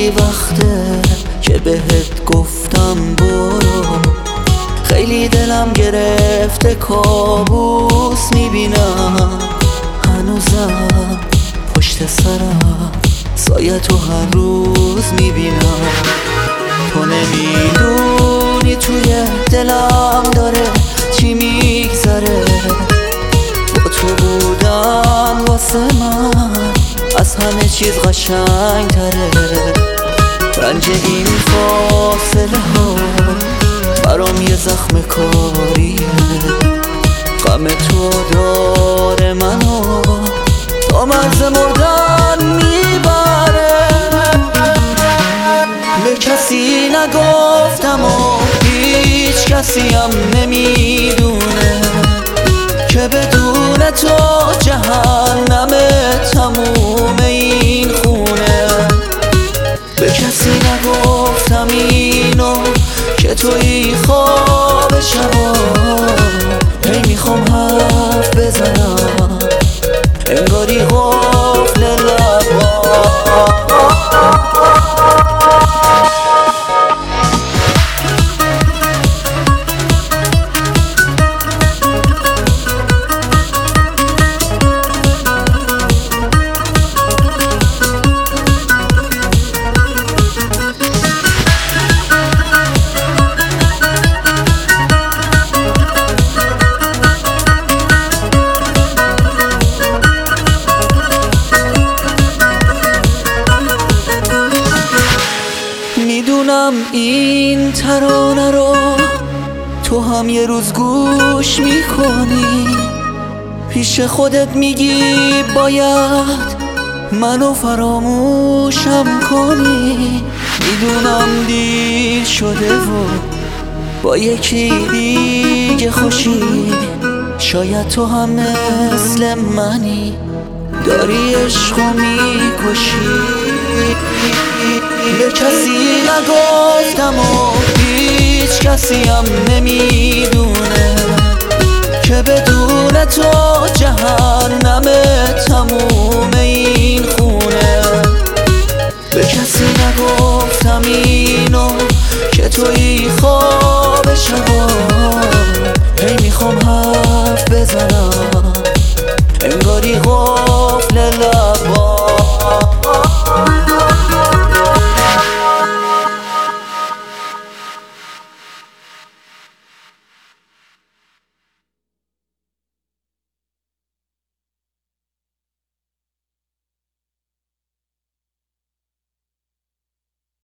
خیلی وقته که بهت گفتم برو، خیلی دلم گرفته کابوس میبینم، هنوزم پشت سرم سایه تو هر روز میبینم. تو نمیدونی توی دلم داره چی میگذره، با تو بودن واسه من از همه چیز قشنگ تره. رنج این فاصله ها برام یه زخم کاریه، غم تو داره منو تا مرز مردن میبره. به کسی نگفتم و هیچ کسی هم نمیدونه که بدون تو جهنم تموم این خونه. به کسی نگفتم اینو که توی خواب شبا هی میخوام حرف بزنم، انگاری قفل لبا. میدونم این ترانه رو تو هم یه روز گوش میکنی، پیش خودت میگی باید منو فراموشم کنی. میدونم دیر شده و با یکی دیگه خوشی، شاید تو هم مثل منی داری عشقو میکشی. به کسی نگفتم و هیچ کسی هم نمیدونه که بدون تو جهان